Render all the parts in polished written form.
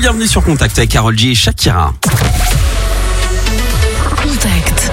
bienvenue sur Contact avec Karol G et Shakira. Contact.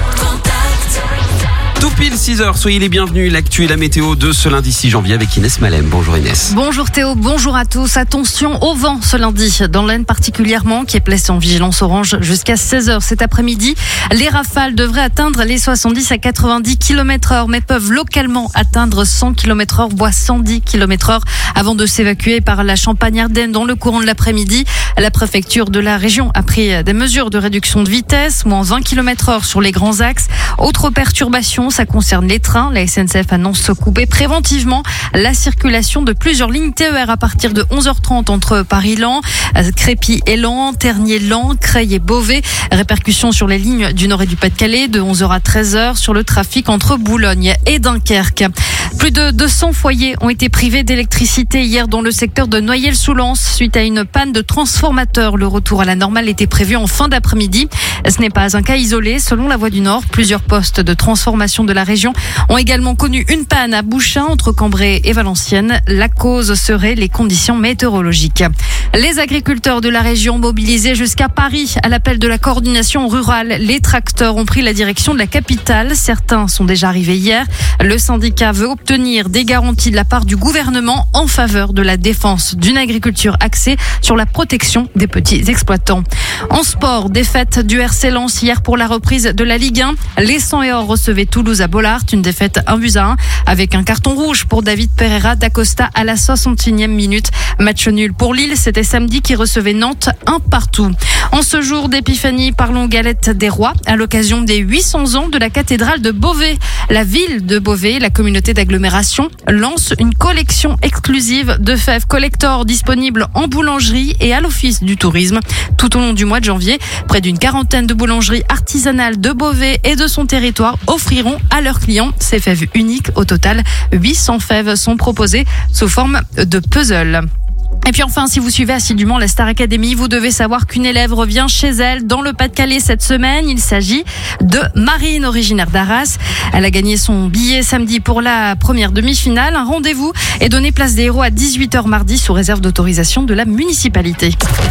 Tout pile 6h, soyez les bienvenus. L'actu et la météo de ce lundi 6 janvier avec Inès Malem. Bonjour Inès. Bonjour Théo, bonjour à tous. Attention au vent ce lundi, dans l'Aisne particulièrement, qui est placé en vigilance orange jusqu'à 16h cet après-midi. Les rafales devraient atteindre les 70 à 90 km/h, mais peuvent localement atteindre 100 km/h, voire 110 km/h, avant de s'évacuer par la Champagne-Ardenne dans le courant de l'après-midi. La préfecture de la région a pris des mesures de réduction de vitesse, moins 20 km/h sur les grands axes. Autre perturbation, ça concerne les trains. La SNCF annonce couper préventivement la circulation de plusieurs lignes TER à partir de 11h30 entre Paris-Lens, Crépy et Lens, Tergnier-Lens, Creil et Beauvais. Répercussions sur les lignes du Nord et du Pas-de-Calais de 11h à 13h sur le trafic entre Boulogne et Dunkerque. Plus de 200 foyers ont été privés d'électricité hier dans le secteur de Noyelles-sous-Lens suite à une panne de transformateur. Le retour à la normale était prévu en fin d'après-midi. Ce n'est pas un cas isolé. Selon la Voix du Nord, plusieurs postes de transformation de la région ont également connu une panne à Bouchain entre Cambrai et Valenciennes. La cause serait les conditions météorologiques. Les agriculteurs de la région mobilisés jusqu'à Paris à l'appel de la coordination rurale. Les tracteurs ont pris la direction de la capitale. Certains sont déjà arrivés hier. Le syndicat veut obtenir des garanties de la part du gouvernement en faveur de la défense d'une agriculture axée sur la protection des petits exploitants. En sport, défaite du RC Lens hier pour la reprise de la Ligue 1. Les 100 et or recevaient Toulouse à Bollaert, une défaite 1-1 avec un carton rouge pour David Pereira d'Acosta à la 61e minute. Match nul pour Lille, c'était samedi qui recevait Nantes 1-1. En ce jour d'épiphanie, parlons galette des rois à l'occasion des 800 ans de la cathédrale de Beauvais. La ville de Beauvais, la communauté d'agglomération, lance une collection exclusive de fèves collector disponible en boulangerie et à l'office du tourisme. Tout au long du mois de janvier, près d'une quarantaine de boulangeries artisanales de Beauvais et de son territoire offriront à leurs clients ces fèves uniques. Au total, 800 fèves sont proposées sous forme de puzzle. Et puis enfin, si vous suivez assidûment la Star Academy, vous devez savoir qu'une élève revient chez elle dans le Pas-de-Calais cette semaine. Il s'agit de Marine, originaire d'Arras. Elle a gagné son billet samedi pour la première demi-finale. Un rendez-vous est donné place des Héros à 18h mardi sous réserve d'autorisation de la municipalité.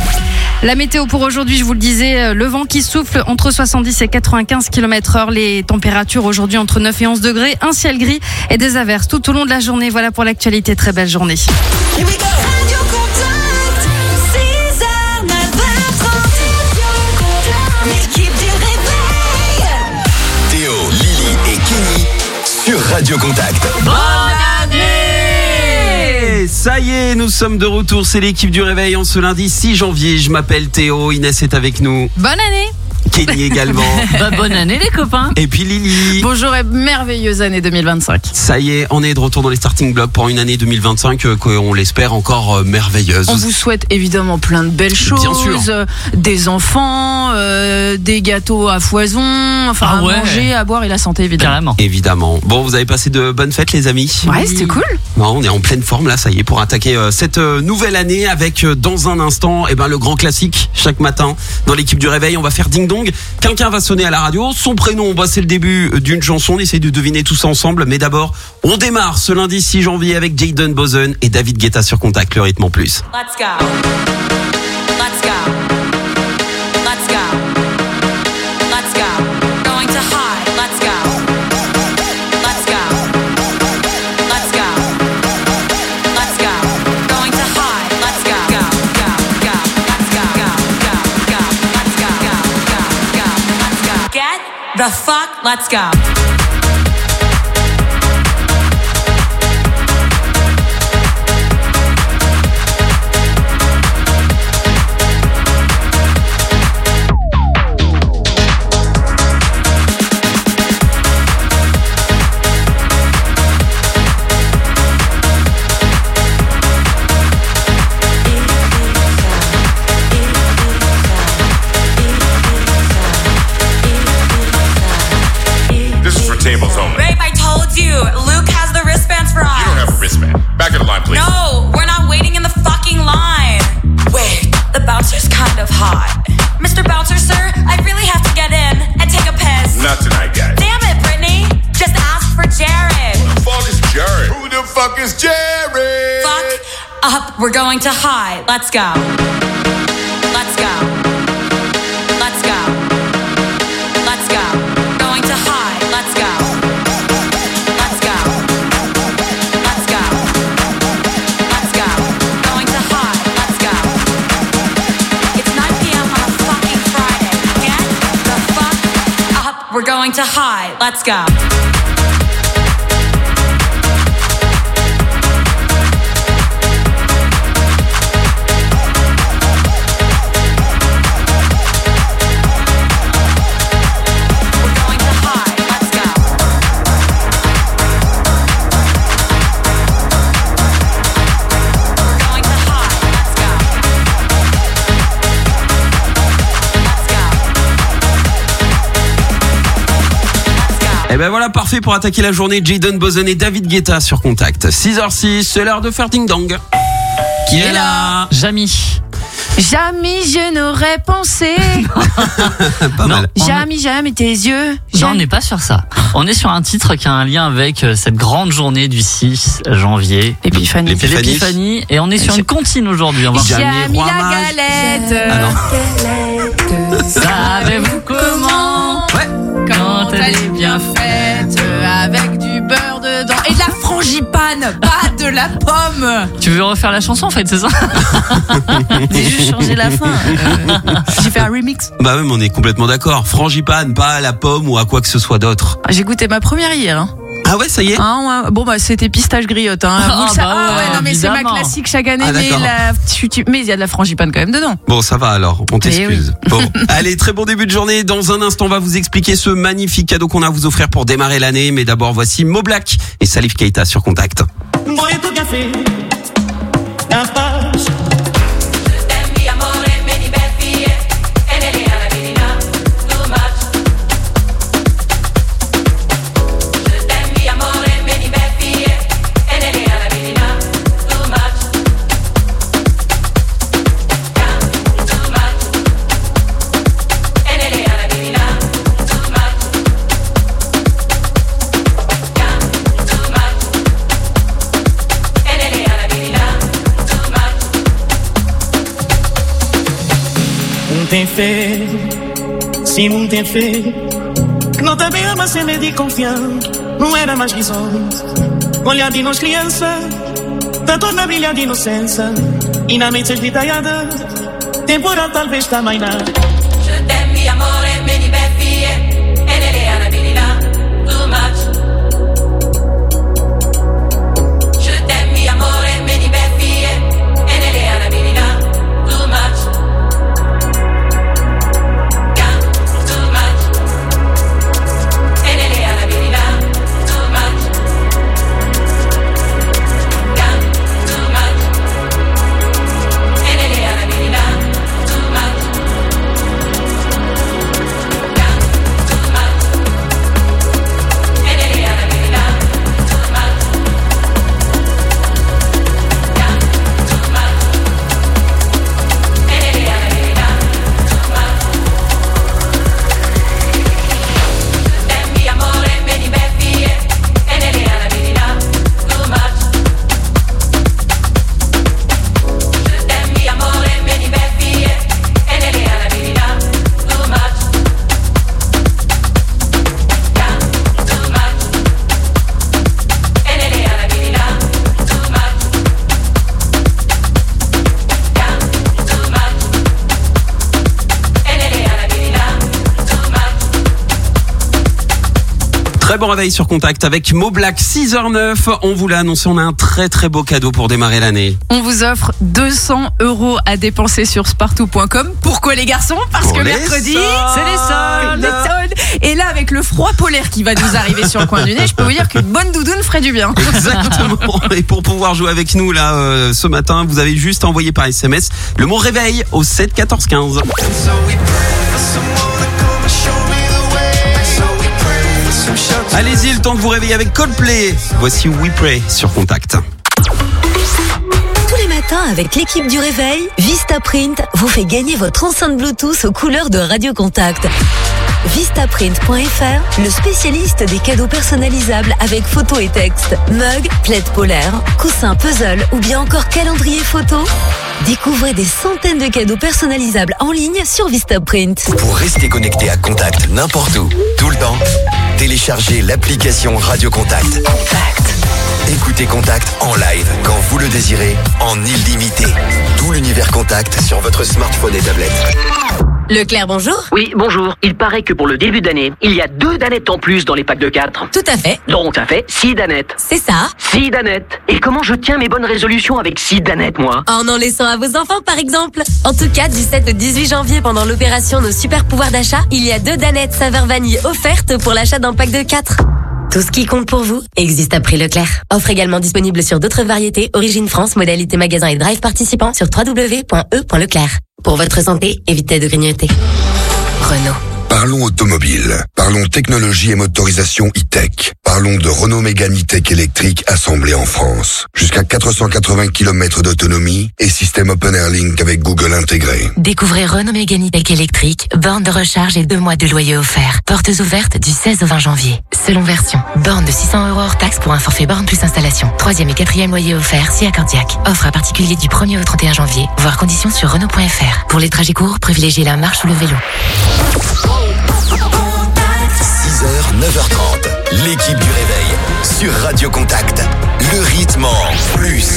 La météo pour aujourd'hui, je vous le disais, le vent qui souffle entre 70 et 95 km/h. Les températures aujourd'hui entre 9 et 11 degrés, un ciel gris et des averses tout au long de la journée. Voilà pour l'actualité, très belle journée. Here we go. Radio Contact, 6h, 9h30. L'équipe du réveil. Théo, Lily et Kenny sur Radio Contact. Bonne année! Ça y est, nous sommes de retour. C'est l'équipe du réveil en ce lundi 6 janvier. Je m'appelle Théo, Inès est avec nous. Bonne année! Kenny également. Bonne année les copains. Et puis Lily. Bonjour et merveilleuse année 2025. Ça y est, on est de retour dans les starting blocks pour une année 2025 qu'on l'espère encore merveilleuse. On vous souhaite évidemment plein de belles choses. Bien sûr. Des enfants, des gâteaux à foison, enfin à manger, à boire et la santé évidemment. Carrément. Évidemment. Bon, vous avez passé de bonnes fêtes les amis? Ouais, c'était cool. Non, on est en pleine forme là, ça y est, pour attaquer cette nouvelle année avec dans un instant le grand classique chaque matin dans l'équipe du réveil. On va faire ding dong. Quelqu'un va sonner à la radio, son prénom, c'est le début d'une chanson, on essaie de deviner tout ça ensemble, mais d'abord, on démarre ce lundi 6 janvier avec Jayden Bozen et David Guetta sur Contact, le rythme en plus. Let's go. Let's go. Let's go. Let's go. Going to high. Let's go. Let's go. Let's go. Let's go. Going to high. Let's go. Go, go, go. Let's go. Go, go, go. Let's go. Go, go, go. Let's go. Get the fuck. Let's go. Tables only. Babe, I told you. Luke has the wristbands for us. You don't have a wristband. Back of the line, please. No, we're not waiting in the fucking line. Wait, the bouncer's kind of hot. Mr. Bouncer, sir, I really have to get in and take a piss. Not tonight, guys. Damn it, Brittany. Just ask for Jared. Who the fuck is Jared? Who the fuck is Jared? Fuck up. We're going to high. Let's go. going to hide. Let's go. Et ben voilà, parfait pour attaquer la journée. Jayden Bozen et David Guetta sur Contact. 6h06, c'est l'heure de faire ding dong. Qui est là? Jamy. Jamais je n'aurais pensé. Pas mal. Jamais tes yeux. Non, on n'est pas sur ça. On est sur un titre qui a un lien avec cette grande journée du 6 janvier. L'épiphanie. C'est l'épiphanie. Et on est sur une comptine aujourd'hui. On va Jamais roi la mage. galette. Ah non. Savez-vous comment? Ouais. Quand elle est bien faite, avec du beurre dedans et de la frangipane, pas de la pomme. Tu veux refaire la chanson en fait, c'est ça? J'ai juste changé la fin. J'ai fait un remix. Bah oui, mais on est complètement d'accord. Frangipane, pas à la pomme ou à quoi que ce soit d'autre. J'ai goûté ma première hier. Hein. Ah ouais, ça y est. Ouais. Bon bah c'était pistache griotte. Hein. Ah, Vous le savez. bah ouais, Non mais c'est ma évidemment. classique chaque année. Ah, mais d'accord. mais il y a de la frangipane quand même dedans. Bon, ça va alors, on t'excuse. Bon, allez, très bon début de journée. Dans un instant, on va vous expliquer ce magnifique cadeau qu'on a à vous offrir pour démarrer l'année. Mais d'abord, voici Mo Black et Salif Keita sur Contact. Tem fé, sim, não tem fé. Não te bem ama sem medo de confiar. Não era mais visões. Olhar de nós criança, da torna brilhar de inocência. E na mente esditaiada, temporal talvez também não. Je t'aime, amore, meni beffie, e nelle arabilità, too much. Je t'aime, amore, meni beffie, e nelle arabilità, too much. Too much. E nelle arabilità, too much. Too much. E nelle arabilità, too much. Très bon réveil sur Contact avec Mo Black, 6h09. On vous l'a annoncé, on a un très très beau cadeau pour démarrer l'année. On vous offre 200 € à dépenser sur spartou.com. Pourquoi les garçons? Parce Pour que les mercredi, soldes. c'est les soldes. Et là, avec le froid polaire qui va nous arriver sur le coin du nez, je peux vous dire qu'une bonne doudoune ferait du bien. Exactement. Et pour pouvoir jouer avec nous là ce matin, vous avez juste envoyé par SMS le mot réveil au 7 14 15. Allez-y, le temps de vous réveiller avec Coldplay. Voici We Pray sur Contact. Tous les matins, avec l'équipe du réveil, Vistaprint vous fait gagner votre enceinte Bluetooth aux couleurs de Radio Contact. Vistaprint.fr, le spécialiste des cadeaux personnalisables avec photos et texte. Mug, plaid polaire, coussin puzzle ou bien encore calendrier photo. Découvrez des centaines de cadeaux personnalisables en ligne sur Vistaprint. Pour rester connecté à Contact n'importe où, tout le temps, téléchargez l'application Radio Contact. Écoutez Contact en live quand vous le désirez, en illimité. Tout l'univers Contact sur votre smartphone et tablette. Leclerc, bonjour. Oui, bonjour. Il paraît que pour le début d'année, il y a 2 danettes en plus dans les packs de 4. Tout à fait. Donc ça fait 6 danettes. C'est ça. 6 danettes. Et comment je tiens mes bonnes résolutions avec 6 danettes, moi? En laissant à vos enfants, par exemple. En tout cas, du 7 au 18 janvier, pendant l'opération Nos Super Pouvoirs d'achat, il y a 2 danettes saveur vanille offertes pour l'achat d'un pack de 4. Tout ce qui compte pour vous existe à prix Leclerc. Offre également disponible sur d'autres variétés, Origine France, modalité magasin et drive participants sur www.e.leclerc. Pour votre santé, évitez de grignoter. Renault. Parlons automobile. Parlons technologie et motorisation e-tech. Parlons de Renault Mégane e-tech électrique assemblée en France. Jusqu'à 480 km d'autonomie et système Open Air Link avec Google intégré. Découvrez Renault Mégane e-tech électrique, borne de recharge et 2 mois de loyer offert. Portes ouvertes du 16 au 20 janvier. Selon version. Borne de 600 € hors taxe pour un forfait borne plus installation. 3e et 4e loyer offert si accordiaque. Offre à particulier du 1er au 31 janvier. Voir conditions sur Renault.fr. Pour les trajets courts, privilégiez la marche ou le vélo. 6h, 9h30. L'équipe du réveil sur Radio Contact. Le rythme en plus.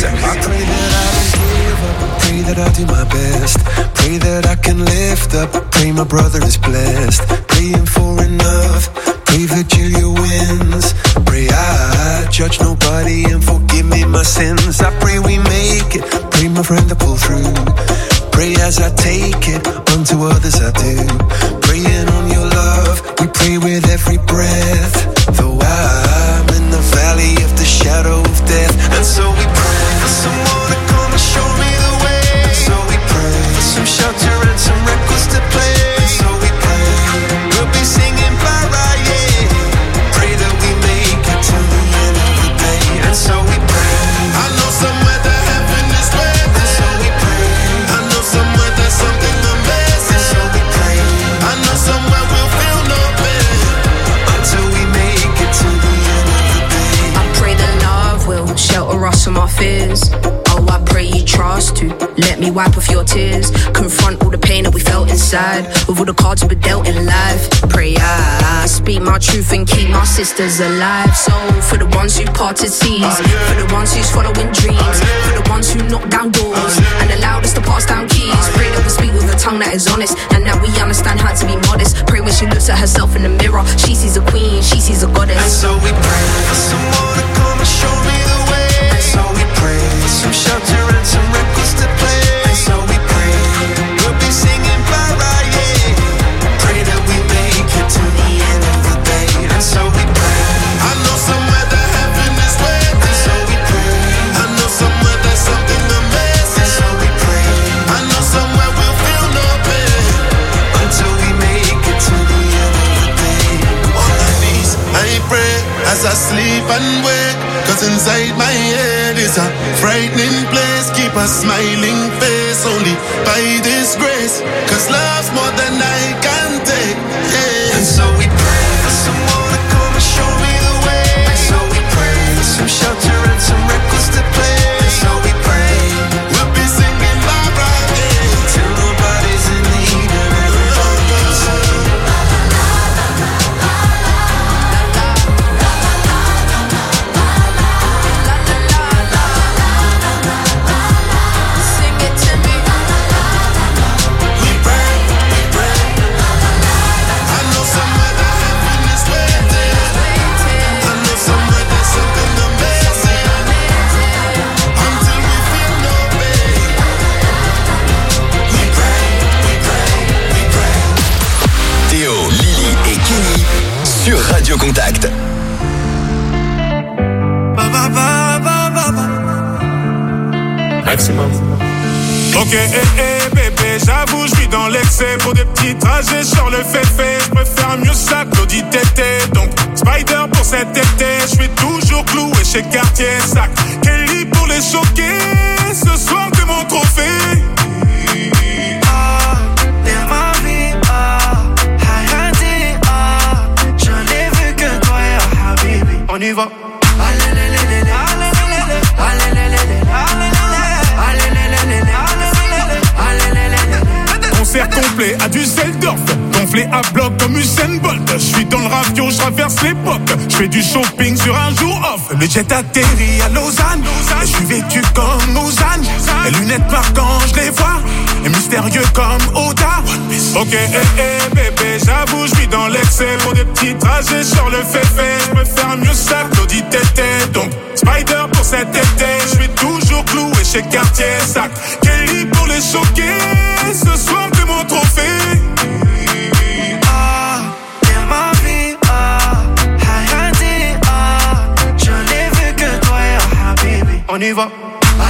Pray that I do my best. Pray that I can lift up. Pray my brother is blessed. Praying for enough. Pray Virgilia wins. Pray I judge nobody and forgive me my sins. I pray we make it. Pray my friend to pull through. Pray as I take it, unto others I do. Praying on your love, we pray with every breath. Though I'm in the valley of the shadow of death. And so we pray for someone to come and show me the way. And so we pray for some shelter and some records to play. And so we pray, we'll be singing bye-bye, yeah. Pray that we make it to the end of the day. And so we pray, I know somewhere that heaven is waiting. And so we pray, I know somewhere there's something amazing. So we pray, I know somewhere we'll feel no pain until we make it to the end of the day. I pray that love will shelter us from our fears. Oh, I pray you trust to let me wipe off your tears. Confront all the pain that we felt inside with all the cards we were dealt in life. Pray I speak my truth and keep my sisters alive. So for the ones who parted seas, for the ones who's following dreams, for the ones who knock down doors and allowed us to pass down keys. Pray that we speak with a tongue that is honest and that we understand how to be modest. Pray when she looks at herself in the mirror, she sees a queen, she sees a goddess. And so we pray for someone to come and show me the way. And so we pray for some shelter and some records to play. And so we pray we'll be singing bye-bye, yeah. Pray that we make it to the end of the day. And so we pray, I know somewhere that heaven is waiting. And so we pray, I know somewhere there's something amazing. And so we pray, I know somewhere we'll feel no pain until we make it to the end of the day. On my knees, I pray as I sleep and wake. Cause inside my head is a frightening place. Keep a smiling face only by this grace. Cause love's more than I can take, yeah. And so we pray for someone to come and show me the way. And so we pray for some shelter and some records to play. And so we pray we'll be singing bye-bye, yeah. Till nobody's in need and everybody's Théo, Lily et Kenny sur Radio Contact. Maximum. Ok, bébé, j'avoue, je vis dans l'excès. Pour des petits trajets sur le fait, je préfère mieux ça que l'audit tété. Donc, Spider pour cet été, je suis toujours cloué chez Cartier Sac. Kelly pour les choquer, ce soir t'es mon trophée. On y va. Concert complet à Düsseldorf, gonflé à bloc comme Usain Bolt. Je suis dans le ravio, je traverse l'époque. Je fais du shopping sur un jour off. Le jet atterrit à Lausanne, et je suis vêtu comme Lausanne. Les lunettes marquantes, je les vois. et mystérieux comme Oda. Ok, bébé, j'avoue, je vis dans l'excès. Pour des petits trajets sur le féfé, je préfère mieux ça que l'audit tété. Donc, Spider pour cet été, je vais toujours clouer chez Cartier Sac. Kelly pour les choquer, ce soir t'es mon trophée. Ma vie, Hayati, je n'ai vu que toi, ya Habibi. On y va.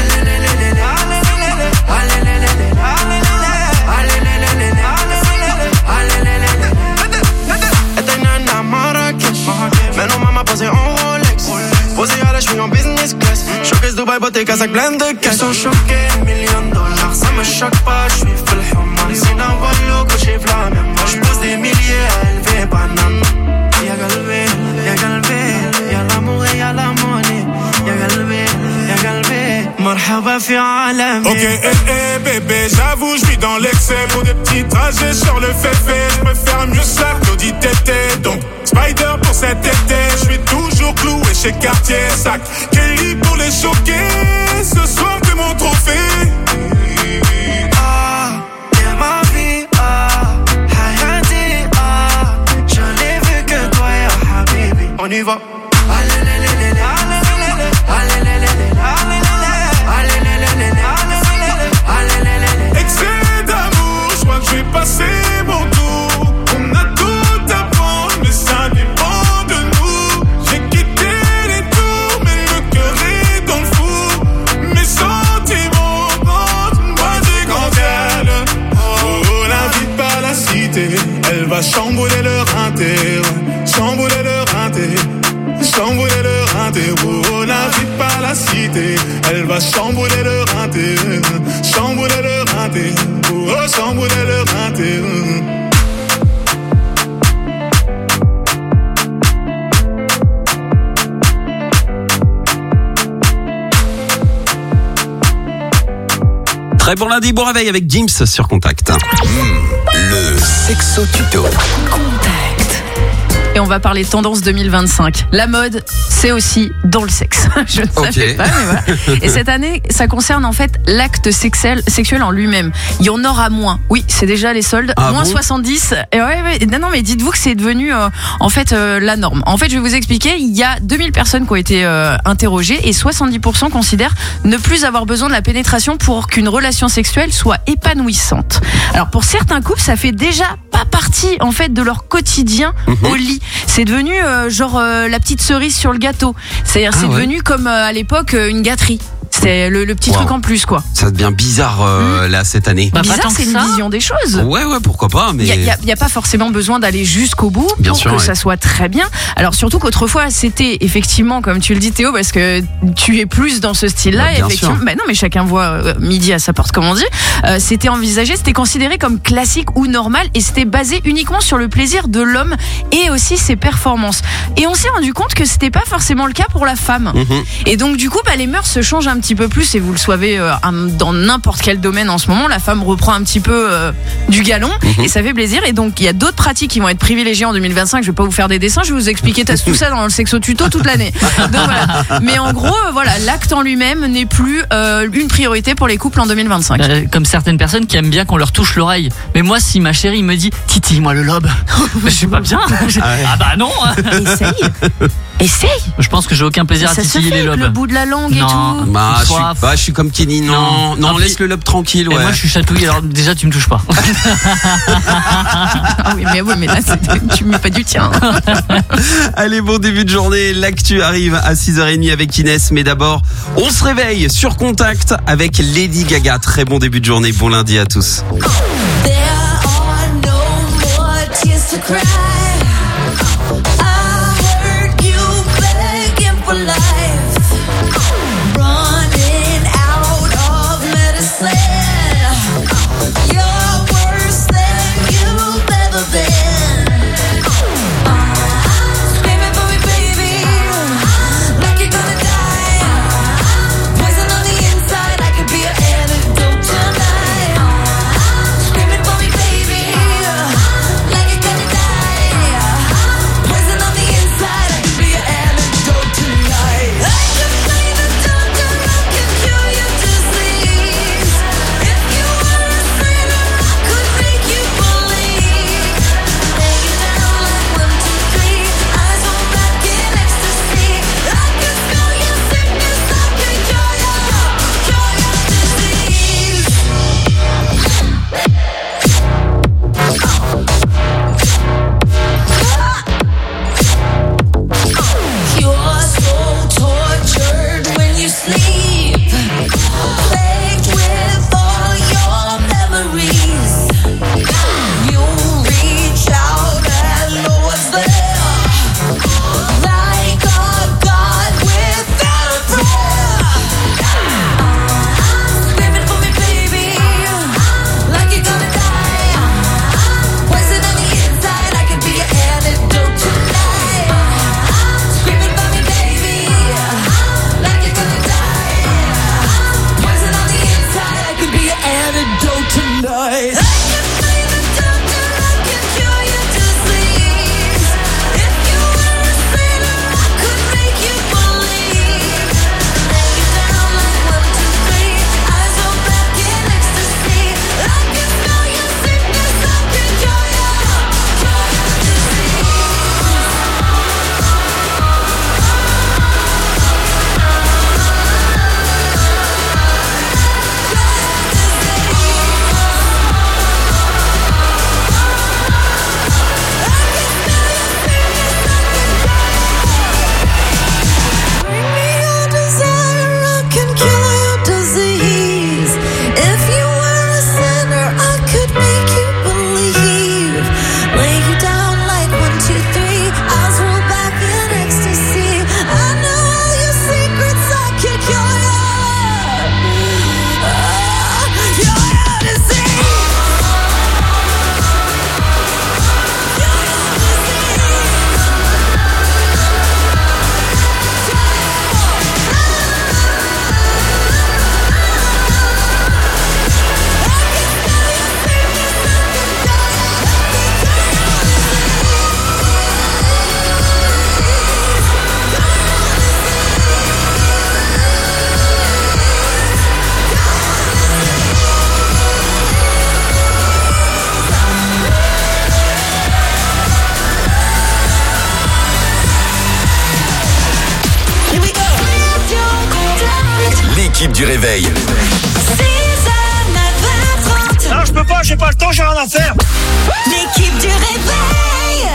Eterna Marrakech, maintenant maman posée en Rolex, posée à la cheville en business class. Showcase Dubaï, bottega, sac plein de cash. Ils sont choqués, $1 million, ça me choque pas, je suis full human. C'est un voyou que j'ai flammé, moi je pose des milliers à élever banane. Y'a galvé, y'a l'amour et y'a la monnaie. Y'a galvé, marhaba fi alami. Ok, bébé, j'avoue, je vis dans l'excès. Pour des petits trajets sur le féfé, je préfère mieux ça que l'audit tété. Donc, Spider pour cet été, je vais toujours clouer chez Cartier Sac. Kelly pour les choquer, ce soir t'es mon trophée. Ma vie, Hayati, je n'ai vu que toi, ya Habibi. On y va. Excès d'amour, je crois que je vais passer mon tour. On a tout à prendre, mais ça dépend de nous. J'ai quitté les tours, mais le cœur est dans le four. Mes sentiments rentrent, moi j'ai grandi elle. Oh, l'invite pas la cité, elle va chambouler le rinté. Chambouler le rinté. Chambouler le rinté, oh, n'invite pas la cité. Elle va chambouler le rinté. Chambouler le rinté, oh, chambouler le rinté. Très bon lundi, bon réveil avec James sur Contact. Le sexo tuto. Et on va parler tendance 2025. La mode, c'est aussi dans le sexe. Je ne savais pas, mais voilà. Et cette année, ça concerne en fait l'acte sexuel en lui-même. Il y en aura moins. Oui, c'est déjà les soldes. Moins bon 70. Et ouais, non, mais dites-vous que c'est devenu en fait la norme. En fait, je vais vous expliquer. Il y a 2000 personnes qui ont été interrogées et 70% considèrent ne plus avoir besoin de la pénétration pour qu'une relation sexuelle soit épanouissante. Alors pour certains couples, ça fait déjà pas partie en fait de leur quotidien au lit. C'est devenu genre la petite cerise sur le gâteau. C'est devenu comme à l'époque une gâterie. C'est le petit truc en plus, quoi. Ça devient bizarre là cette année. Bizarre, c'est une vision des choses. Ouais, pourquoi pas. Mais il y a pas forcément besoin d'aller jusqu'au bout bien pour sûr, que ça soit très bien. Alors surtout qu'autrefois c'était effectivement, comme tu le dis Théo, parce que tu es plus dans ce style-là. Bien effectivement. sûr. Non, mais chacun voit midi à sa porte, comme on dit. C'était envisagé, c'était considéré comme classique ou normal, et c'était basé uniquement sur le plaisir de l'homme et aussi ses performances. Et on s'est rendu compte que c'était pas forcément le cas pour la femme. Et donc du coup, les mœurs se changent un petit peu plus, et vous le savez dans n'importe quel domaine en ce moment, la femme reprend un petit peu du galon et ça fait plaisir. Et donc il y a d'autres pratiques qui vont être privilégiées en 2025. Je vais pas vous faire des dessins, je vais vous expliquer tout ça dans le sexo tuto toute l'année. Donc voilà. Mais en gros, voilà, l'acte en lui-même n'est plus une priorité pour les couples en 2025. Comme certaines personnes qui aiment bien qu'on leur touche l'oreille. Mais moi, si ma chérie me dit titille-moi le lobe, je suis pas bien. Ah bah non. Essaye. Je pense que j'ai aucun plaisir à titiller les lobes. Le bout de la langue et tout. Je suis comme Kenny. Non, laisse le lobe tranquille. Ouais. Et moi, je suis chatouille. Alors déjà, tu me touches pas. mais là, tu me mets pas du tien. Allez, bon début de journée. L'actu arrive à 6h30 avec Inès. Mais d'abord, on se réveille sur Contact avec Lady Gaga. Très bon début de journée. Bon lundi à tous. l'équipe du réveil. 6h, 9h30. Non, je peux pas, j'ai pas le temps, j'ai rien à faire. L'équipe du réveil.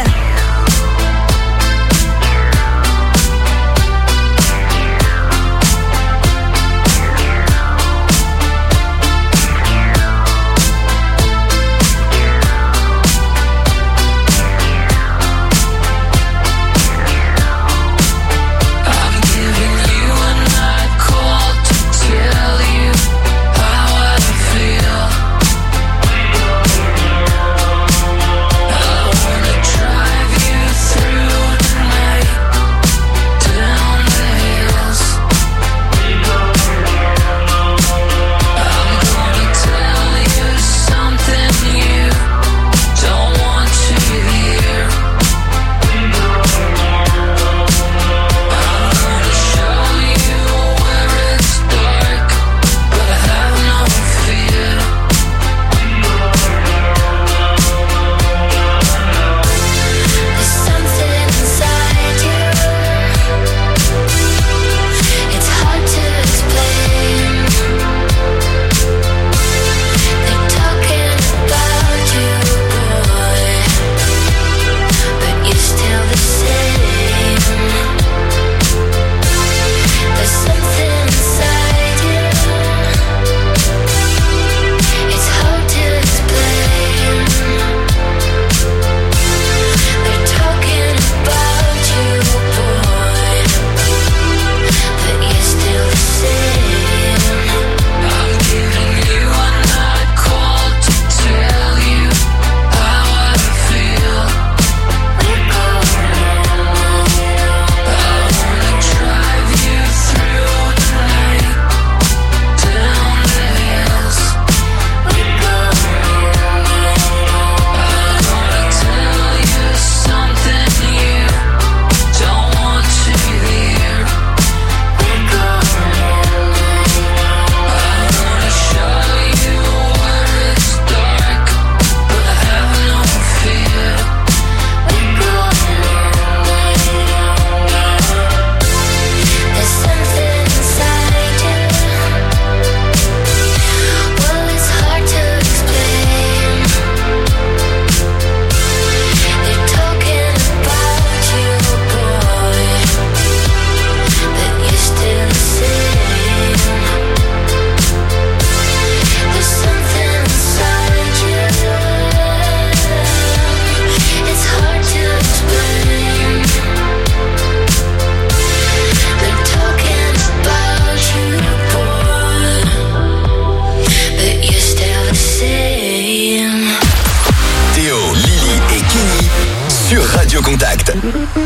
Contact.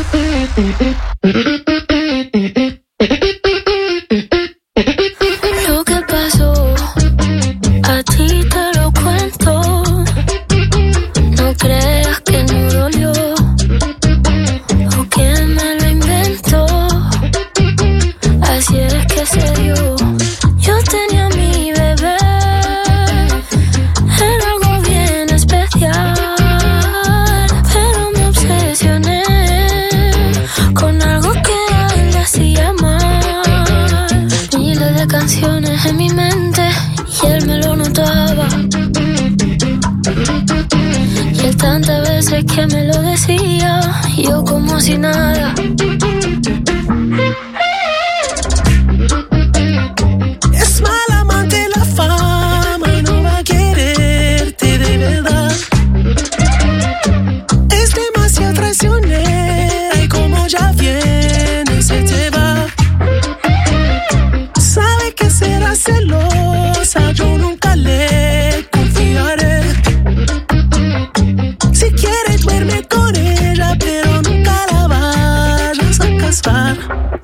Lo que pasó, a ti te lo cuento. No creas que no dolió o que me lo inventó. Así es que se dio. Yo tenía a mi bebé, era algo bien especial. Canciones en mi mente y él me lo notaba. Y él tantas veces que me lo decía, yo como si nada. Es mala amante la fama y no va a quererte de verdad. Es demasiado traicionera y como ya viene se te va. Será celosa, yo nunca le confiaré. Si quieres duerme con ella, pero nunca la vayas a casar.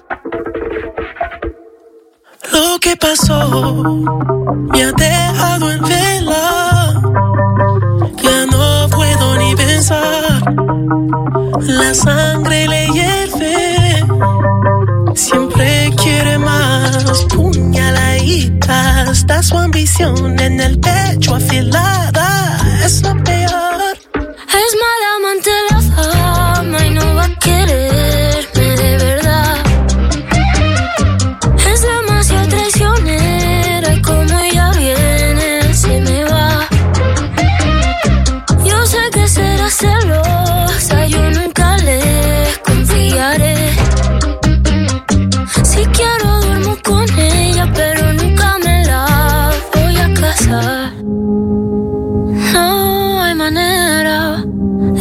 Lo que pasó me ha dejado en vela. Ya no puedo ni pensar. La sangre le hierve. Siempre quiere más, puñaladita. Está su ambición en el pecho afilada. Es lo peor. Es mala amante la fama y no va a quererme de verdad. Es demasiado traicionera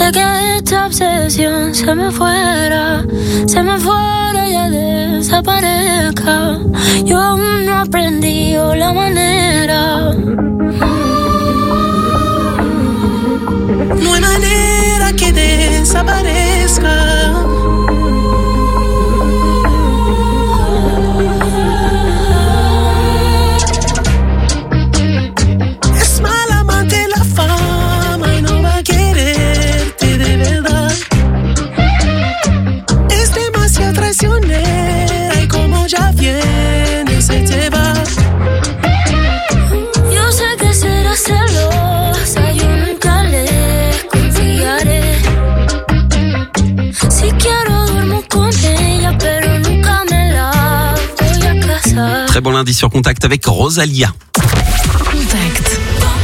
de que esta obsesión se me fuera y ya desaparezca. Yo aún no he aprendido la manera. No hay manera que desaparezca. Es mala amante la fama y no va a quererte de verdad. Es demasiado traicionera y como ya viene se te va. Yo sé que será celosa, yo nunca le confiaré. Si quiero duermo con ella, pero nunca me la voy a casar. Très bon lundi sur Contact avec Rosalia. Contact.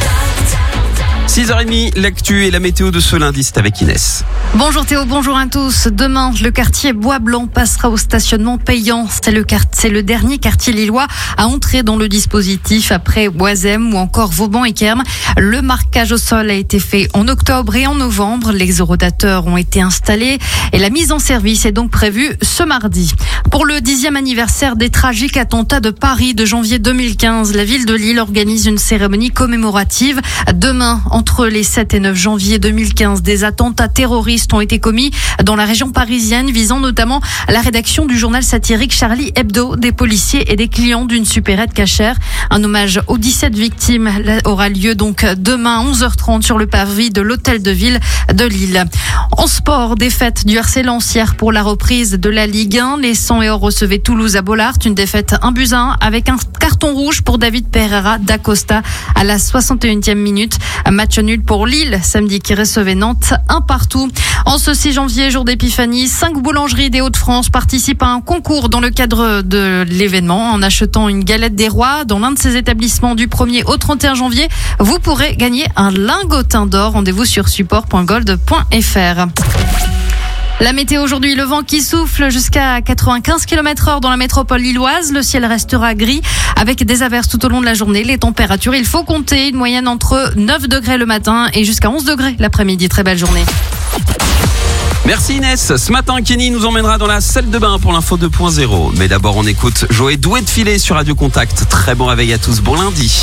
6h30, l'actu et la météo de ce lundi, c'est avec Inès. Bonjour Théo, bonjour à tous. Demain, le quartier Bois-Blanc passera au stationnement payant. C'est le dernier quartier lillois à entrer dans le dispositif après Oisem ou encore Vauban et Kermes. Le marquage au sol a été fait en octobre et en novembre. Les horodateurs ont été installés et la mise en service est donc prévue ce mardi. Pour le 10e anniversaire des tragiques attentats de Paris de janvier 2015, la ville de Lille organise une cérémonie commémorative. Demain, entre les 7 et 9 janvier 2015, des attentats terroristes ont été commis dans la région parisienne, visant notamment la rédaction du journal satirique Charlie Hebdo, des policiers et des clients d'une supérette cachère. Un hommage aux 17 victimes aura lieu donc demain à 11h30 sur le pavé de l'hôtel de ville de Lille. En sport, défaite du RC Lens hier pour la reprise de la Ligue 1. Les 100 et or recevaient Toulouse à Bollaert. Une défaite 1-1 avec un carton rouge pour David Pereira d'Acosta à la 61e minute. Un match nul pour Lille samedi qui recevait Nantes 1-1. En ce 6 janvier, jour d'épiphanie, 5 boulangeries des Hauts-de-France participent à un concours dans le cadre de l'événement. En achetant une galette des rois dans l'un de ces établissements du 1er au 31 janvier, vous pourrez gagner un lingotin d'or. Rendez-vous sur support.gold.fr. La météo aujourd'hui, le vent qui souffle jusqu'à 95 km/h dans la métropole lilloise. Le ciel restera gris avec des averses tout au long de la journée. Les températures, il faut compter une moyenne entre 9 degrés le matin et jusqu'à 11 degrés l'après-midi. Très belle journée. Merci Inès. Ce matin, Kenny nous emmènera dans la salle de bain pour l'info 2.0. Mais d'abord, on écoute Joey Doué de filet sur Radio Contact. Très bon réveil à tous. Bon lundi.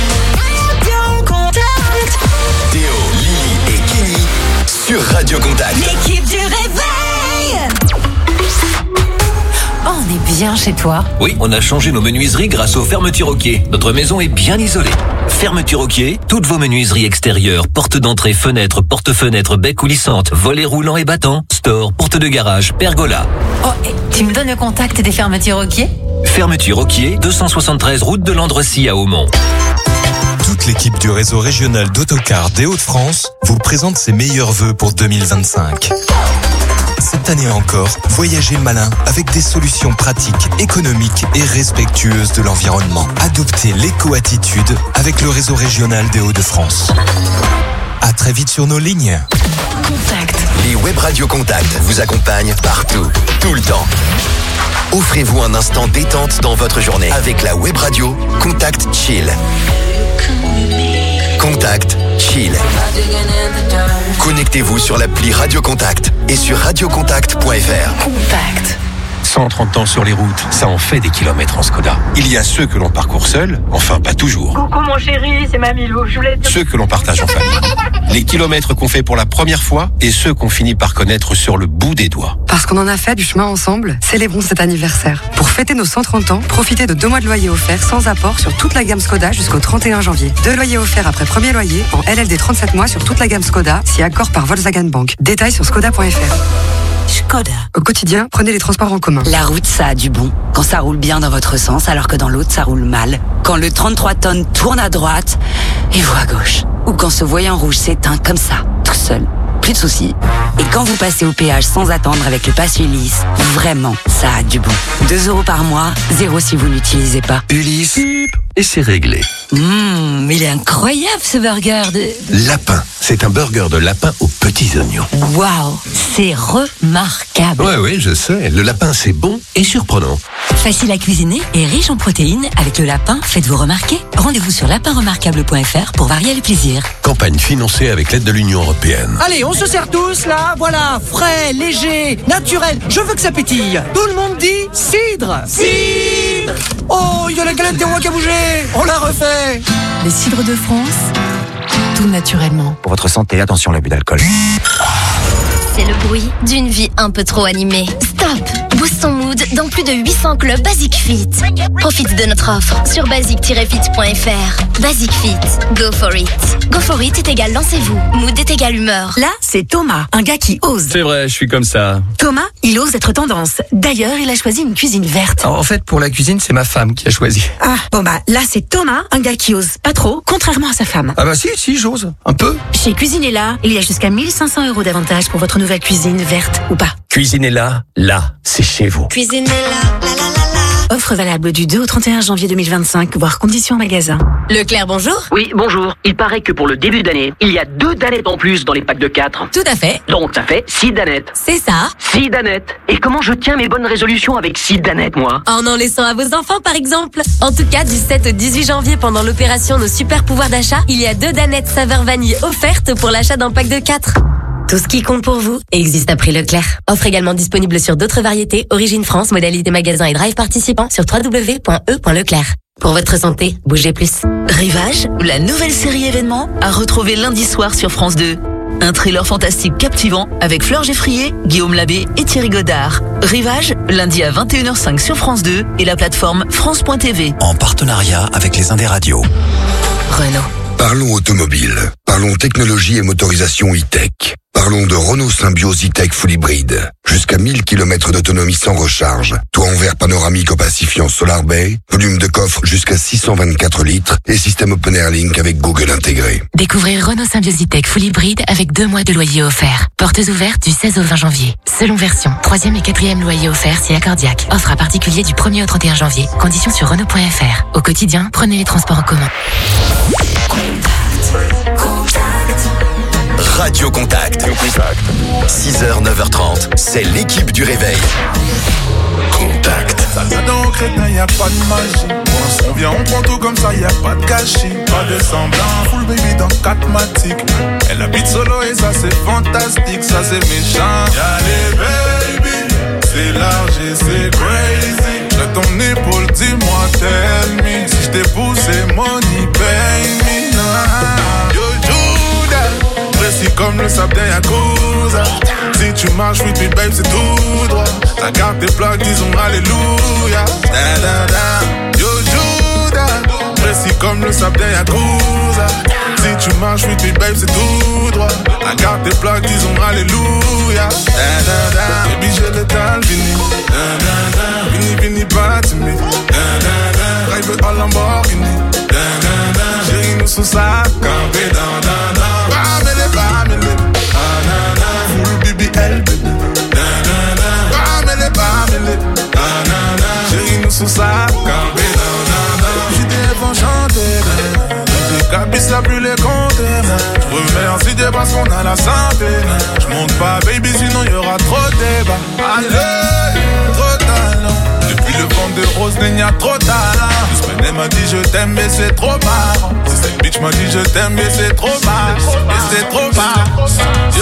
Théo, Lily et Kenny sur Radio Contact. L'équipe du réveil. Oh, on est bien chez toi. Oui, on a changé nos menuiseries grâce aux fermetures Roquier. Notre maison est bien isolée. Fermeture Roquier, toutes vos menuiseries extérieures, portes d'entrée, fenêtres, porte-fenêtres, bec coulissantes, volets roulants et battants, store, porte de garage, pergola. Oh, et tu me donnes le contact des fermetures Roquier ? Fermeture Roquier, 273 route de Landrecy à Aumont. Toute l'équipe du réseau régional d'autocars des Hauts-de-France vous présente ses meilleurs vœux pour 2025. Cette année encore, voyagez malin avec des solutions pratiques, économiques et respectueuses de l'environnement. Adoptez l'éco-attitude avec le réseau régional des Hauts-de-France. À très vite sur nos lignes. Contact. Les web radios Contact vous accompagnent partout, tout le temps. Offrez-vous un instant détente dans votre journée avec la web radio Contact Chill. Contact Chill. Connectez-vous sur l'appli Radio Contact et sur radiocontact.fr. Contact. 130 ans sur les routes, ça en fait des kilomètres en Skoda. Il y a ceux que l'on parcourt seul, enfin pas toujours. Coucou mon chéri, c'est Mamilou, je voulais te dire... Ceux que l'on partage en famille. Les kilomètres qu'on fait pour la première fois et ceux qu'on finit par connaître sur le bout des doigts. Parce qu'on en a fait du chemin ensemble, célébrons cet anniversaire. Pour fêter nos 130 ans, profitez de 2 mois de loyer offert sans apport sur toute la gamme Skoda jusqu'au 31 janvier. 2 loyers offerts après premier loyer en LLD 37 mois sur toute la gamme Skoda, si accord par Volkswagen Bank. Détails sur skoda.fr. Skoda. Au quotidien, prenez les transports en commun. La route, ça a du bon. Quand ça roule bien dans votre sens, alors que dans l'autre, ça roule mal. Quand le 33 tonnes tourne à droite et vous à gauche. Ou quand ce voyant rouge s'éteint comme ça, tout seul. Plus de soucis. Et quand vous passez au péage sans attendre avec le pass Ulysse, vraiment, ça a du bon. 2 € par mois, 0 si vous n'utilisez pas. Ulysse, et c'est réglé. Il est incroyable ce burger de... Lapin, c'est un burger de lapin aux petits oignons. Waouh, c'est remarquable. Oui, je sais. Le lapin, c'est bon et surprenant. Facile à cuisiner et riche en protéines, avec le lapin, faites-vous remarquer. Rendez-vous sur lapinremarquable.fr pour varier le plaisir. Campagne financée avec l'aide de l'Union européenne. Allez, on se sert tous là, voilà, frais, léger, naturel, je veux que ça pétille. Tout le monde dit cidre. Cidre. Oh, il y a la galette des rois qui a bougé, on l'a refait. Les cidres de France, tout naturellement. Pour votre santé, attention à l'abus d'alcool. C'est le bruit d'une vie un peu trop animée. Stop! Booste ton mood dans plus de 800 clubs Basic Fit. Profite de notre offre sur basic-fit.fr. Basic Fit. Go for it. Go for it est égal lancez-vous. Mood est égal humeur. Là, c'est Thomas, un gars qui ose. C'est vrai, je suis comme ça. Thomas, il ose être tendance. D'ailleurs, il a choisi une cuisine verte. Alors, en fait, pour la cuisine, c'est ma femme qui a choisi. Ah, bon bah, là, c'est Thomas, un gars qui ose pas trop, contrairement à sa femme. Ah bah si, j'ose. Un peu. Chez Cuisinella, il y a jusqu'à 1500 € d'avantage pour votre nouvelle cuisine, verte ou pas. Cuisinella, là, c'est chez vous. Cuisinella, Offre valable du 2 au 31 janvier 2025, voire conditions magasin. Leclerc, bonjour. Oui, bonjour. Il paraît que pour le début d'année, il y a 2 danettes en plus dans les packs de 4. Tout à fait. Donc ça fait 6 danettes. C'est ça. 6 danettes. Et comment je tiens mes bonnes résolutions avec 6 danettes, moi? En laissant à vos enfants, par exemple. En tout cas, du 7 au 18 janvier, pendant l'opération Nos Super Pouvoirs d'achat, il y a 2 danettes saveur vanille offertes pour l'achat d'un pack de 4. Tout ce qui compte pour vous existe à prix Leclerc. Offre également disponible sur d'autres variétés, origine France, modalité magasin et drive participants sur www.e.leclerc. Pour votre santé, bougez plus. Rivage, la nouvelle série événement à retrouver lundi soir sur France 2. Un thriller fantastique captivant avec Fleur Geffrier, Guillaume Labbé et Thierry Godard. Rivage, lundi à 21h05 sur France 2 et la plateforme France.tv. En partenariat avec les Indés Radio. Renault. Parlons automobile. Parlons technologie et motorisation e-tech. Parlons de Renault Symbiose e-tech full hybride. Jusqu'à 1000 km d'autonomie sans recharge. Toit en verre panoramique opacifiant Solar Bay. Volume de coffre jusqu'à 624 litres. Et système Open Air Link avec Google intégré. Découvrez Renault Symbiose e-tech full hybride avec 2 mois de loyer offert. Portes ouvertes du 16 au 20 janvier. Selon version, 3e et 4e loyer offert si accordiaque. Offre à particulier du 1er au 31 janvier. Conditions sur Renault.fr. Au quotidien, prenez les transports en commun. Radio Contact. 6h, 9h30, c'est l'équipe du réveil. Contact. Dans Crétin, y a pas de magie. On vient, on prend tout comme ça, y a pas de gâchis. Pas de semblant, full baby dans 4 matiques. Elle habite solo et ça c'est fantastique, ça c'est méchant. Y'a les baby, c'est large et c'est crazy. J'ai ton épaule, dis-moi tell me. Si j't'épouse c'est money, pay me. Yo Judas, précis comme le sable d'un Yakuza. Si tu marches with me babe c'est tout droit. La garde tes plaques disons alléluia. Da da da. Yo Judas, précis comme le sable d'un Yakuza. Si tu marches with me babe c'est tout droit. La garde tes plaques disons alléluia. Da da da. Baby j'ai le temps fini. Da da da. Vini vini pas timide. Da da da. Drive all Lamborghini. Da da da. Chérie nous sous sa campé dans da da. Bamele, ah na na. Full BBL baby. Da da da. Bamele, ah na na. Chérie nous sous sa campé dans da da. J'étais devant chanter. Les cabis ça plus les compter. J'remercie Dieu parce qu'on a la santé. J'monte pas baby sinon y'aura trop de débat. Allez, trop talent. Depuis le vent de rose il y a trop talent. Elle m'a dit je t'aime mais c'est trop marrant. Si cette bitch m'a dit je t'aime mais c'est trop marrant. Et c'est trop marrant. Yo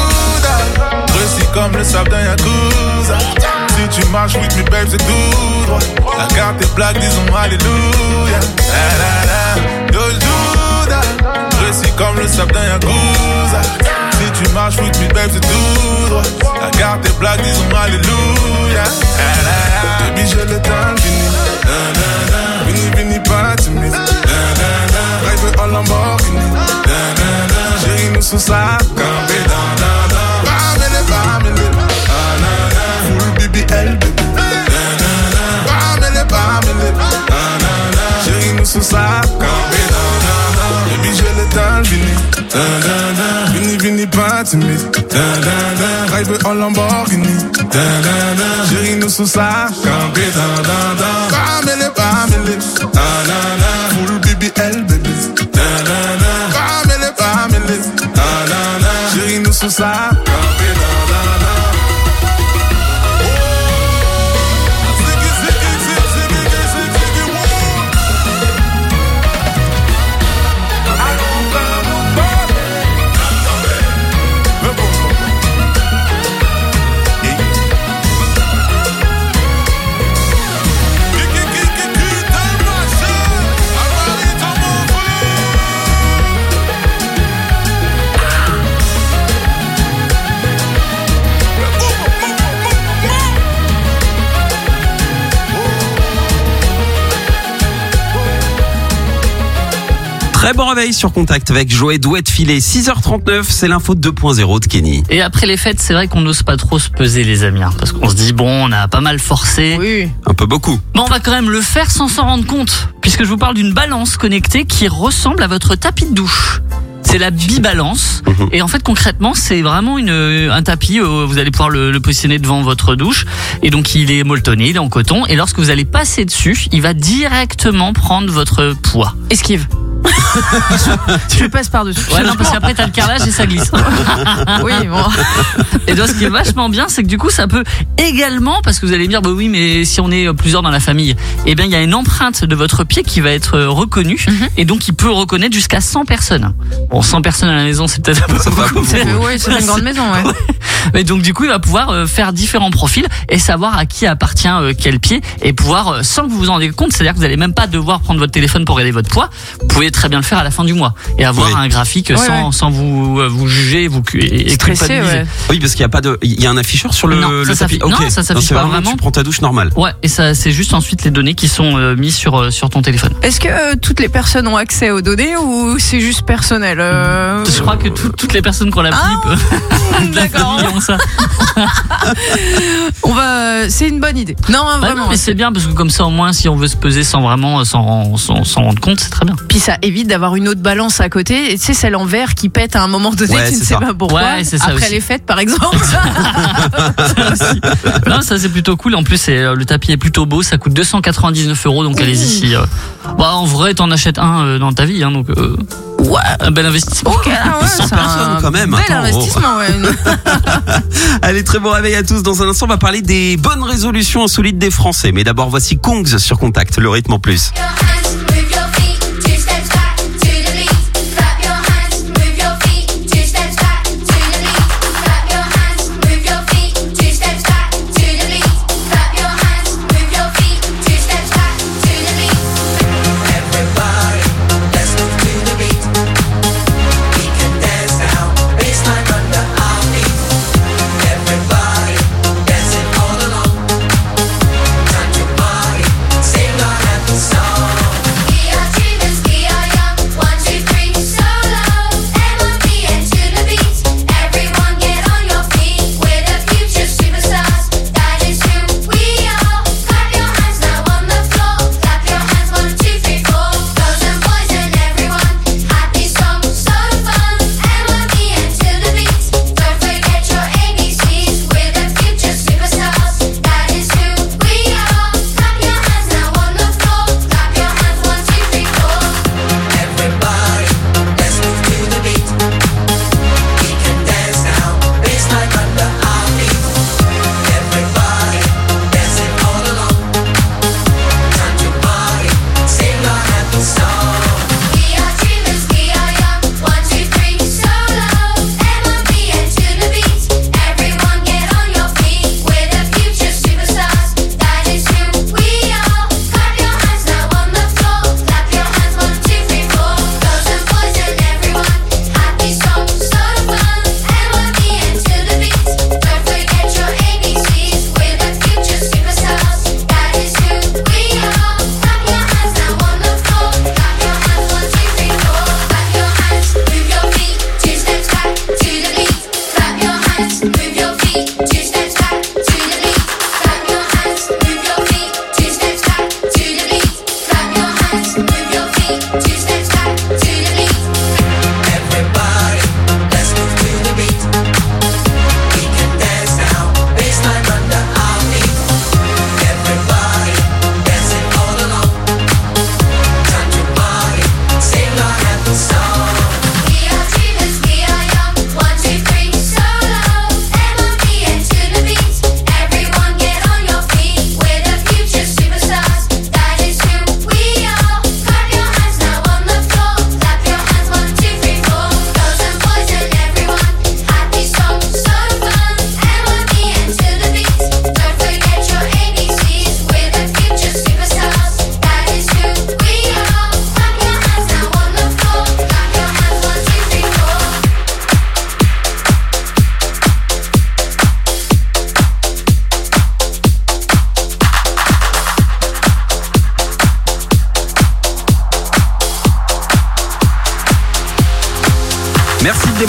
Judas, précis comme le sable d'un Yakuza. Si tu marches with me babe c'est tout droit. La carte est blague disons alléluia. La la la. Yo Judas, précis comme le sable d'un Yakuza. Si tu marches with me babe c'est tout droit. La carte est blague disons alléluia. La la la. Baby j'ai le temps fini. La la la. Vini vini pas timide. Da da da. Drive all Lamborghini. Da da da. Chérie nous sous sa campé dans da da. Bamele, ah na na. Full BBL baby. Da da da. Bamele, ah na na. Chérie nous sous sa campé dans da da. Baby j'ai le temps fini. Da da da. Vini vini pas timide. Da da da. Drive all Lamborghini. Da da da. Chérie nous sous sa campé dans da da. Bamele, ah na na. Full BBL baby. Da da da. Bamele, ah na na. Chérie nous sous sa campé dans da da. Très bon réveil sur Contact avec Joël Douet de filet. 6h39, c'est l'info 2.0 de Kenny. Et après les fêtes, c'est vrai qu'on n'ose pas trop se peser les amis, parce qu'on se dit bon, on a pas mal forcé. Oui. Un peu beaucoup. Bon, on va quand même le faire sans s'en rendre compte, puisque je vous parle d'une balance connectée qui ressemble à votre tapis de douche. C'est la Bibalance. Et en fait, concrètement, c'est vraiment un tapis. Vous allez pouvoir le positionner devant votre douche. Et donc, il est molletonné, il est en coton. Et lorsque vous allez passer dessus, il va directement prendre votre poids. Esquive. Je passe par-dessus. Ouais, non, parce qu'après, t'as le carrelage et ça glisse. Oui, bon. Et donc, ce qui est vachement bien, c'est que du coup, ça peut également, parce que vous allez me dire, bah oui, mais si on est plusieurs dans la famille, eh bien, il y a une empreinte de votre pied qui va être reconnue. Et donc, il peut reconnaître jusqu'à 100 personnes. Bon, 100 personnes à la maison, c'est peut-être un peu beaucoup. Oui, c'est une grande maison, ouais. Mais donc, du coup, il va pouvoir faire différents profils et savoir à qui appartient quel pied et pouvoir, sans que vous vous en rendiez compte, c'est-à-dire que vous n'allez même pas devoir prendre votre téléphone pour regarder votre poids. Vous pouvez très bien le faire à la fin du mois et avoir un graphique sans vous juger, et stresser. Ouais. Oui, parce qu'il y a pas il y a un afficheur sur le tapis. Non, ça s'affiche pas vraiment. Tu prends ta douche normale. Ouais, et ça, c'est juste ensuite les données qui sont mises sur ton téléphone. Est-ce que toutes les personnes ont accès aux données ou c'est juste personnel Je crois que toutes les personnes qui ont l'appli peuvent. D'accord. Ça. C'est une bonne idée. Non, vraiment. Non, mais c'est bien parce que comme ça, au moins, si on veut se peser sans vraiment s'en rendre compte, c'est très bien. Puis ça évite d'avoir une autre balance à côté. Et tu sais, celle en verre qui pète à un moment donné, tu ne sais pas pourquoi. Ouais, c'est ça après aussi. les fêtes, par exemple. Non, ça c'est plutôt cool. En plus, le tapis est plutôt beau. Ça coûte 299 €. Donc allez-y. En vrai, t'en achètes un dans ta vie. Donc un bel investissement. Ok, 100 personnes quand même. Bel investissement, ouais. Allez, très bon réveil à tous. Dans un instant, on va parler des bonnes résolutions insolites des Français. Mais d'abord, voici Kongs sur Contact, le rythme en plus.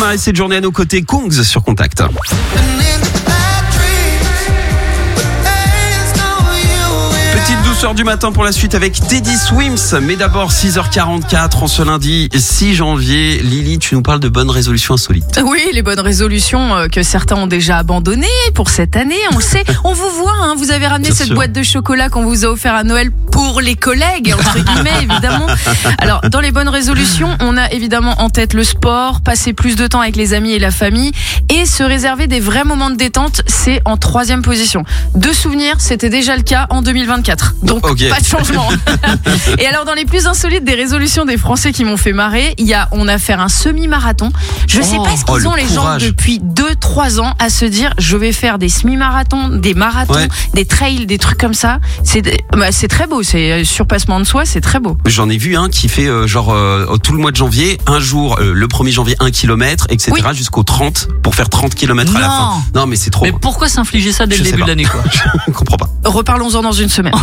démarrer cette journée à nos côtés, Kongs sur Contact. Petite douceur du matin pour la suite avec Teddy Swims. Mais d'abord 6h44 en ce lundi 6 janvier. Lily, tu nous parles de bonnes résolutions insolites. Oui, les bonnes résolutions que certains ont déjà abandonnées pour cette année. On le sait, on vous voit, hein, vous avez ramené cette boîte de chocolat qu'on vous a offert à Noël pour les collègues, entre guillemets, évidemment. Alors, dans les bonnes résolutions, on a évidemment en tête le sport, passer plus de temps avec les amis et la famille et se réserver des vrais moments de détente, c'est en 3e position. De souvenirs, c'était déjà le cas en 2024. Donc, pas de changement. Et alors, dans les plus insolites des résolutions des Français qui m'ont fait marrer, on a fait un semi-marathon. Je sais pas ce qu'ils ont les gens depuis 2-3 ans à se dire, je vais faire des semi-marathons, des marathons, des trails, des trucs comme ça. C'est très beau, c'est surpassement de soi, c'est très beau. J'en ai vu un qui fait tout le mois de janvier, un jour, le 1er janvier, 1 km, etc. jusqu'au 30 pour faire 30 km à la fin. Non, mais c'est trop. Mais pourquoi s'infliger ça dès le début de l'année, quoi? Je comprends pas. Reparlons-en dans une semaine.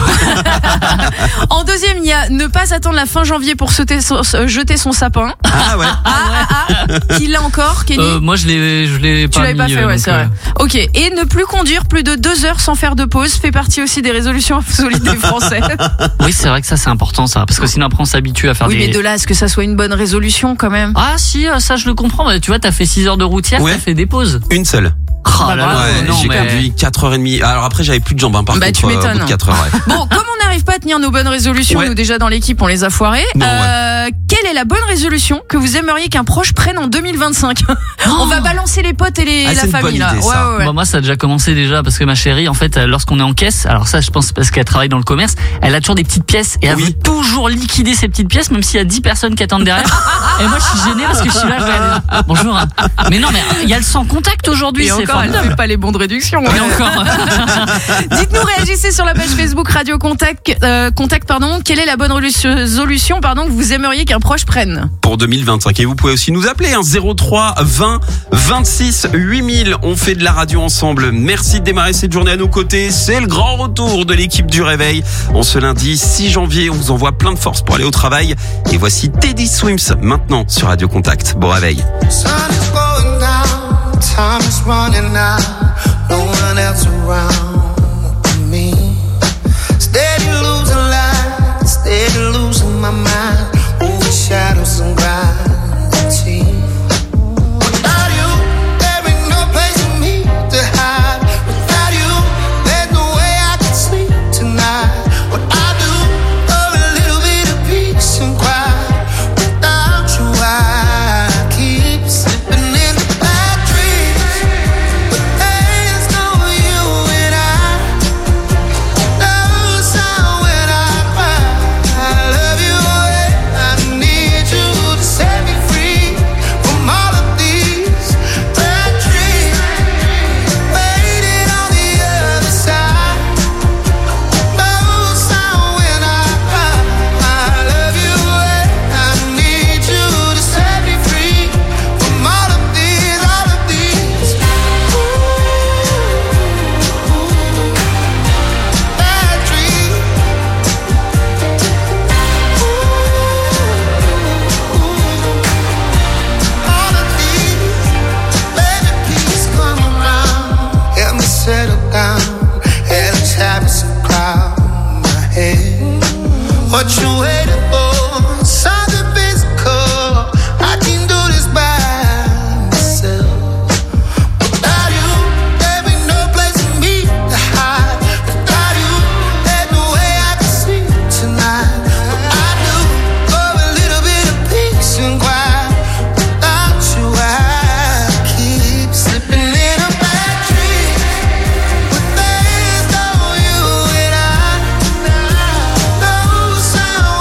En deuxième, il y a ne pas attendre la fin janvier pour jeter son sapin. Ah ouais. Qui l'a encore, Kenny? Moi, je l'ai pas. Tu l'avais pas fait, ouais, c'est vrai. Ok. Et ne plus conduire plus de 2 heures sans faire de pause fait partie aussi des résolutions insolites des Français. Oui, c'est vrai que ça, c'est important, ça. Parce que sinon, après, on s'habitue à faire des... Oui, mais de là à ce que ça soit une bonne résolution, quand même. Ah, si, ça, je le comprends. Tu vois, t'as fait 6 heures de routière, t'as fait des pauses. Une seule. J'ai conduit 4h30. Alors après, j'avais plus de jambes, par contre. Tu m'étonnes. Au bout de 4 heures, Bon, comme on n'arrive pas à tenir nos bonnes résolutions, nous déjà dans l'équipe, on les a foirées. Quelle est la bonne résolution que vous aimeriez qu'un proche prenne en 2025? On va balancer les potes et la famille, là. Bon, moi, ça a déjà commencé déjà parce que ma chérie, en fait, lorsqu'on est en caisse, alors ça, je pense parce qu'elle travaille dans le commerce, elle a toujours des petites pièces et elle veut toujours liquider ces petites pièces, même s'il y a 10 personnes qui attendent derrière. Et moi, je suis gêné parce que je suis là, je vais aller... Bonjour. Hein. Mais non, mais il y a le sans contact aujourd'hui, c'est encore, elle fait pas les bons de réduction. Et encore. Dites-nous, réagissez sur la page Facebook Radio Contact, quelle est la bonne résolution, que vous aimeriez qu'un proche prenne pour 2025. Et vous pouvez aussi nous appeler, 03 20 26 8000. On fait de la radio ensemble. Merci de démarrer cette journée à nos côtés. C'est le grand retour de l'équipe du Réveil. En ce lundi 6 janvier, on vous envoie plein de force pour aller au travail. Et voici Teddy Swims maintenant sur Radio Contact. Bon réveil. Time is running out, no one else around me. Steady losing light, steady losing my mind. Over shadows and gravity. Without you, there ain't no place for me to hide. Without you, there's no way I can sleep tonight. What I do for a little bit of peace and quiet. Without you, I keep slipping in the bad dreams. But there's no you and I. No sound when I cry. I love you and I need you to set me free from all of these bad dreams. Waiting on the other side. No sound when I cry. I love you and I need you to set me free from all of these bad dreams. All of these, baby, please come around. Help me settle down. And let's have some cloud in my head. What you waiting for? Something physical. I can do this by myself. Without you, there ain't no place for me to hide. Without you, there's no way I can sleep tonight. What I do for a little bit of peace and quiet. Without you, I keep slipping in a bad dream. But there's no you and I. No sound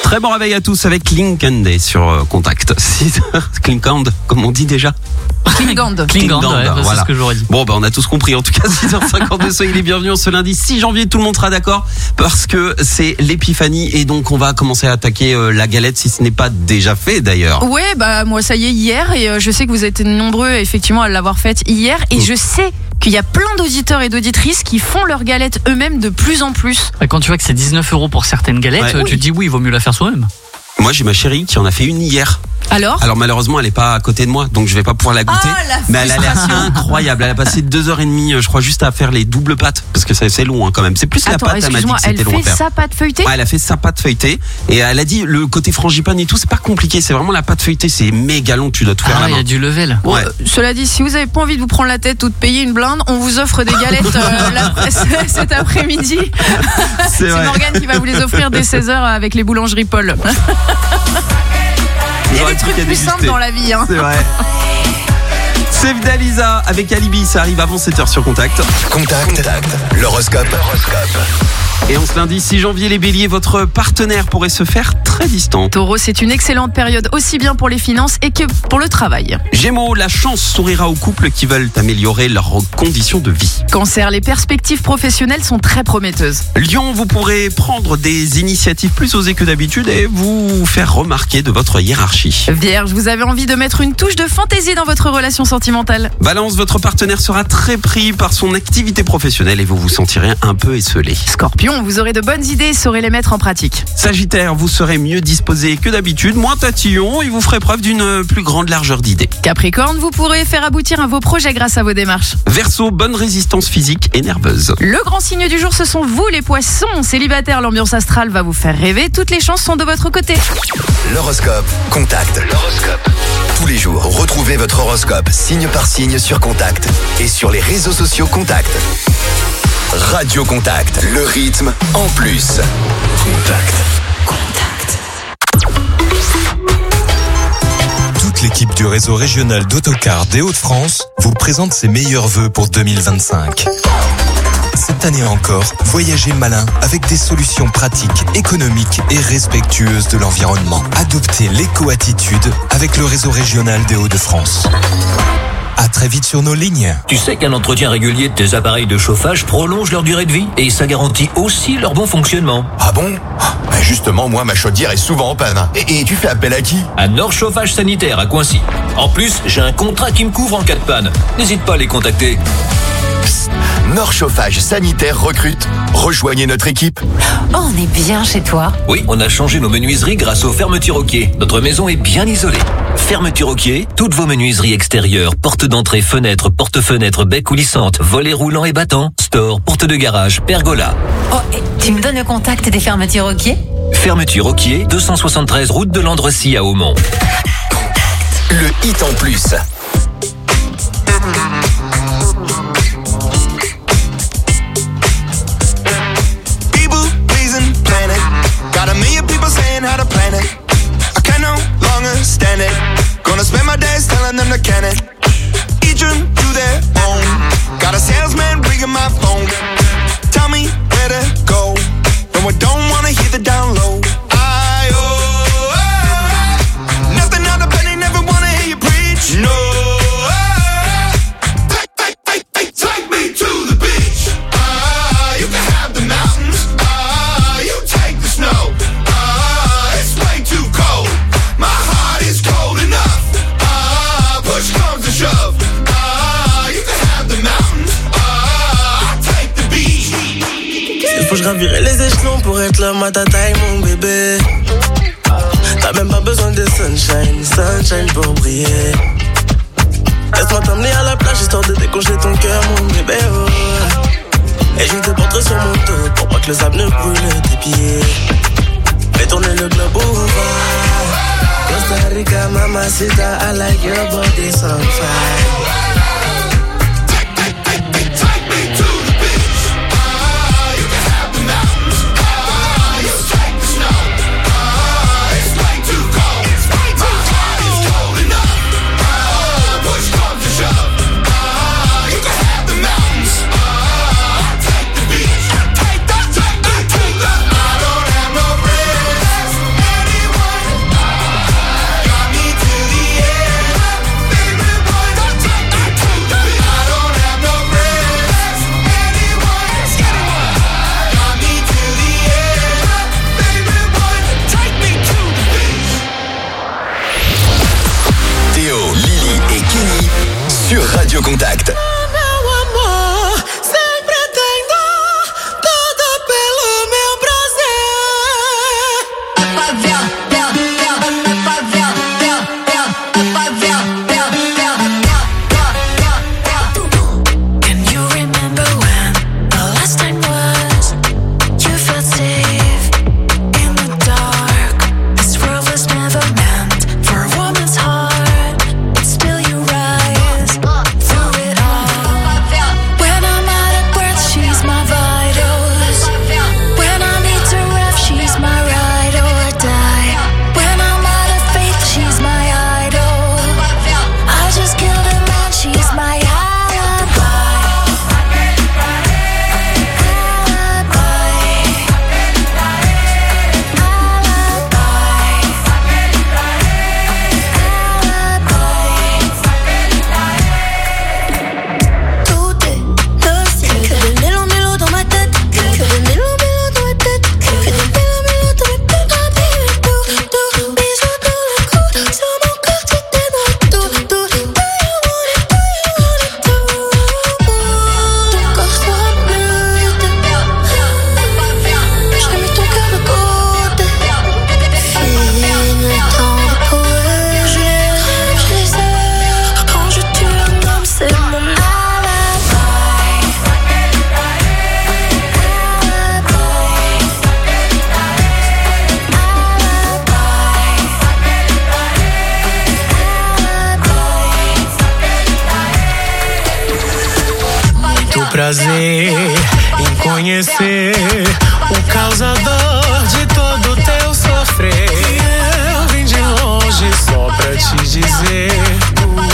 Très bon réveil à tous avec Klinkande sur Contact. 6h, Klinkande, comme on dit déjà. Klingande, voilà. C'est ce que j'aurais dit. Bon, on a tous compris. En tout cas, 6h52, soyez les bienvenus ce lundi 6 janvier. Tout le monde sera d'accord parce que c'est l'épiphanie et donc on va commencer à attaquer la galette si ce n'est pas déjà fait d'ailleurs. Ouais, moi ça y est hier et je sais que vous êtes nombreux effectivement à l'avoir faite hier et je sais qu'il y a plein d'auditeurs et d'auditrices qui font leurs galettes eux-mêmes de plus en plus. Et quand tu vois que c'est 19 € pour certaines galettes, tu te dis oui, il vaut mieux la faire soi-même. Moi, j'ai ma chérie qui en a fait une hier. Alors malheureusement, elle est pas à côté de moi, donc je vais pas pouvoir la goûter. Mais elle a l'air incroyable. Elle a passé 2h30, je crois, juste à faire les doubles pâtes, parce que c'est long quand même. C'est plus la pâte. Elle m'a dit que c'était long à faire. Elle fait sa pâte feuilletée. Ouais, elle a fait sa pâte feuilletée et elle a dit le côté frangipane et tout, c'est pas compliqué. C'est vraiment la pâte feuilletée, c'est méga long. Tu dois tout faire à la main. Il y a du level. Ouais. Cela dit, si vous avez pas envie de vous prendre la tête ou de payer une blinde, on vous offre des galettes cet après-midi. C'est Morgane qui va vous les offrir dès 16h avec les boulangeries Paul. Il y a des trucs plus simples dans la vie. C'est vrai. C'est Dalisa avec Alibi, ça arrive avant 7h sur Contact. Contact. L'horoscope. Et en ce lundi 6 janvier, les béliers, votre partenaire pourrait se faire très distant. Taureau, c'est une excellente période aussi bien pour les finances et que pour le travail. Gémeaux, la chance sourira aux couples qui veulent améliorer leurs conditions de vie. Cancer, les perspectives professionnelles sont très prometteuses. Lion, vous pourrez prendre des initiatives plus osées que d'habitude et vous faire remarquer de votre hiérarchie. Vierge, vous avez envie de mettre une touche de fantaisie dans votre relation sentimentale. Balance, votre partenaire sera très pris par son activité professionnelle et vous vous sentirez un peu esselé. Scorpion, vous aurez de bonnes idées et saurez les mettre en pratique. Sagittaire, vous serez mieux disposé que d'habitude, moins tatillon et vous ferez preuve d'une plus grande largeur d'idées. Capricorne, vous pourrez faire aboutir un vos projets grâce à vos démarches. Verseau, bonne résistance physique et nerveuse. Le grand signe du jour, ce sont vous les poissons. Célibataires, l'ambiance astrale va vous faire rêver. Toutes les chances sont de votre côté. L'horoscope. Contact. Tous les jours, retrouvez votre horoscope signe par signe sur Contact et sur les réseaux sociaux Contact. Radio Contact, le rythme en plus. Contact. Toute l'équipe du réseau régional d'autocars des Hauts-de-France vous présente ses meilleurs vœux pour 2025. Cette année encore, voyagez malin avec des solutions pratiques, économiques et respectueuses de l'environnement. Adoptez l'éco-attitude avec le réseau régional des Hauts-de-France. À très vite sur nos lignes. Tu sais qu'un entretien régulier de tes appareils de chauffage prolonge leur durée de vie et ça garantit aussi leur bon fonctionnement. Ah bon ? Justement, moi, ma chaudière est souvent en panne. Et tu fais appel à qui ? À Nord Chauffage Sanitaire à Coincy. En plus, j'ai un contrat qui me couvre en cas de panne. N'hésite pas à les contacter. Psst, Nord Chauffage Sanitaire recrute. Rejoignez notre équipe. Oh, on est bien chez toi. Oui, on a changé nos menuiseries grâce aux fermetures Roquier. Notre maison est bien isolée. Fermeture Roquier, toutes vos menuiseries extérieures, portes d'entrée, fenêtres, porte-fenêtres, bec coulissantes, volets roulants et battants, store, porte de garage, pergola. Oh, et tu me donnes le contact des fermetures Roquier ? Fermeture Roquier, 273 route de Landrecy à Aumont. Le hit en plus. People pleasing planet. Got a million people saying how to plan it. I can no longer stand it. Gonna spend my days telling them to can it. Each room to their own. Got a salesman ringing my phone. Tell me where to go. No, I don't wanna hear the down low. Nothing out of penny, never wanna hear you preach. No. Take me to the beach. You can have the mountains. You take the snow. It's way too cold. My heart is cold enough. Push comes to shove. You can have the mountains. I take the beach. Il faut que je gravirais les échelons pour être l'homme à ta taille, mon bébé. T'as même pas besoin de sunshine pour briller. Laisse-moi t'emmener à la plage histoire de décongeler ton cœur, mon bébé. Oh. Et je te porterai sur mon dos pour pas que le sable ne brûle tes pieds. Fais tourner le globe over. Costa Rica, mamacita, I like your body so fine. sur Radio Contact. Prazer em conhecer o causador de todo teu sofrer. Eu vim de longe só pra te dizer.